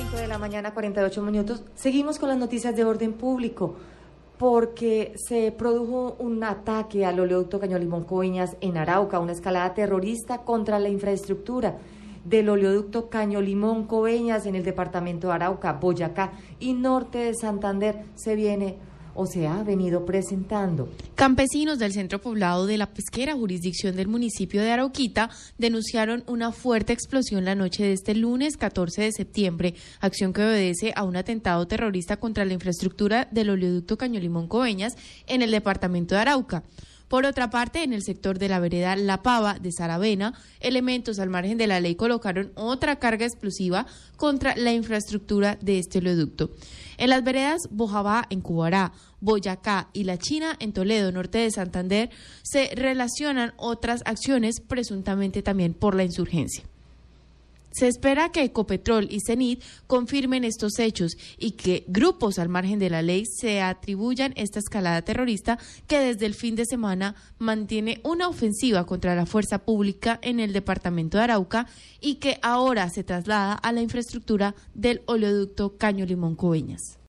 5 de la mañana, 48 minutos. Seguimos con las noticias de orden público, porque se produjo un ataque al oleoducto Caño Limón Coveñas en Arauca, una escalada terrorista contra la infraestructura del oleoducto Caño Limón Coveñas en el departamento de Arauca, Boyacá y norte de Santander. Se ha venido presentando. Campesinos del centro poblado de La Pesquera, jurisdicción del municipio de Arauquita, denunciaron una fuerte explosión la noche de este lunes 14 de septiembre, acción que obedece a un atentado terrorista contra la infraestructura del oleoducto Caño Limón Coveñas en el departamento de Arauca. Por otra parte, en el sector de la vereda La Pava de Saravena, elementos al margen de la ley colocaron otra carga explosiva contra la infraestructura de este oleoducto. En las veredas Bojabá, en Cubará, Boyacá y La China, en Toledo, norte de Santander, se relacionan otras acciones presuntamente también por la insurgencia. Se espera que Ecopetrol y CENIT confirmen estos hechos y que grupos al margen de la ley se atribuyan esta escalada terrorista que desde el fin de semana mantiene una ofensiva contra la fuerza pública en el departamento de Arauca y que ahora se traslada a la infraestructura del oleoducto Caño Limón Coveñas.